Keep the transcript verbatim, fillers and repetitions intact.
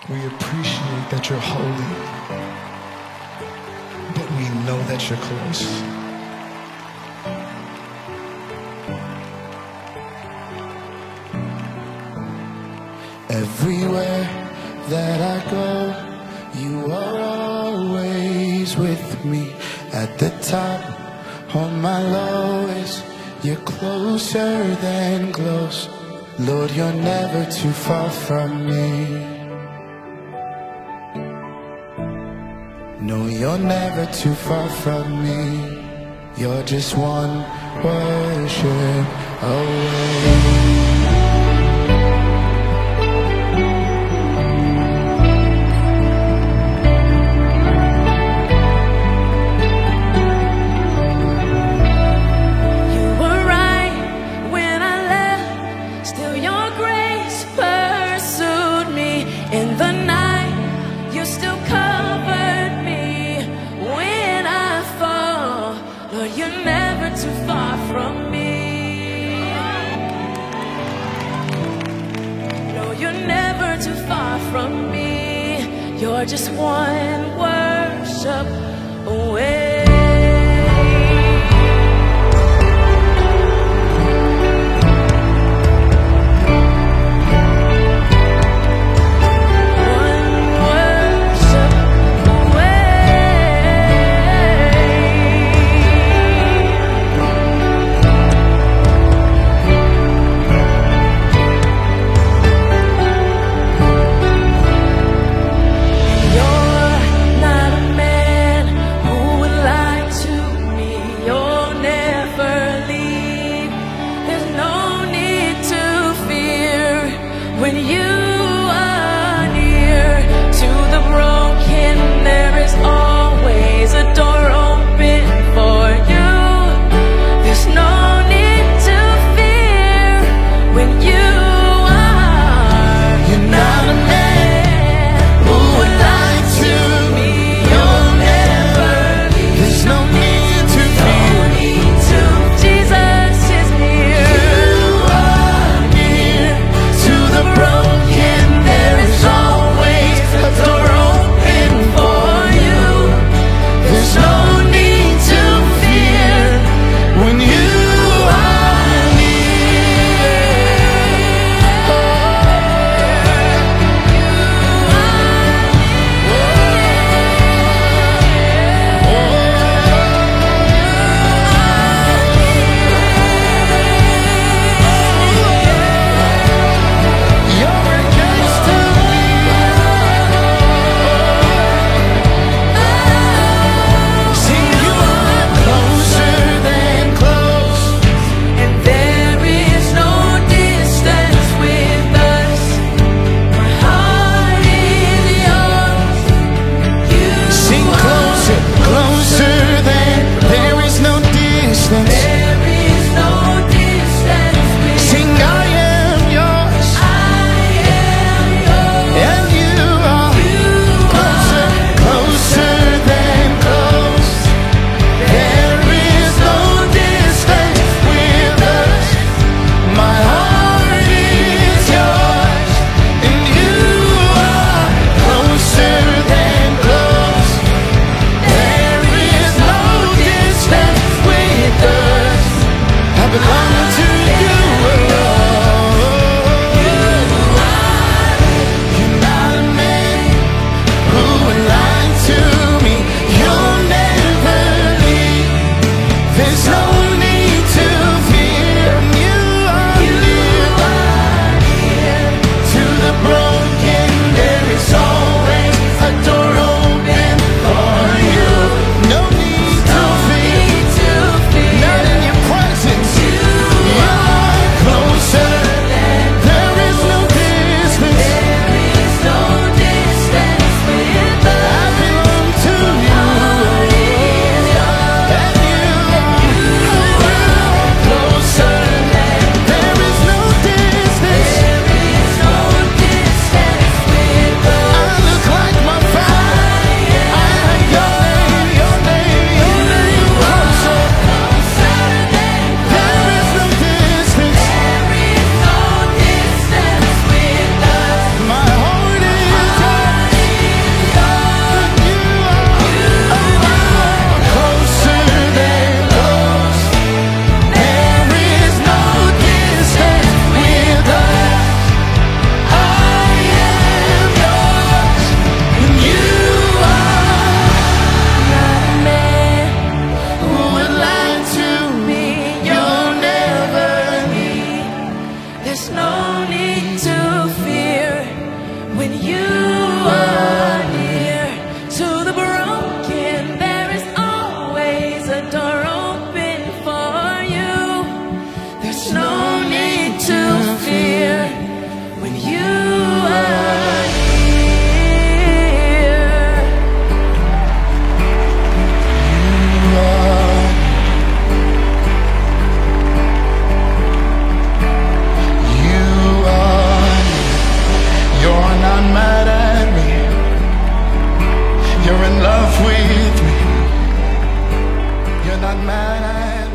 We appreciate that you're holy, but we know that you're close. Everywhere that I go, you are always with me. At the top, on my lowest, you're closer than close. Lord, you're never too far from me. No, you're never too far from me. You're just one worship away. From me, you're just one worship away. in love with me. You're not mad at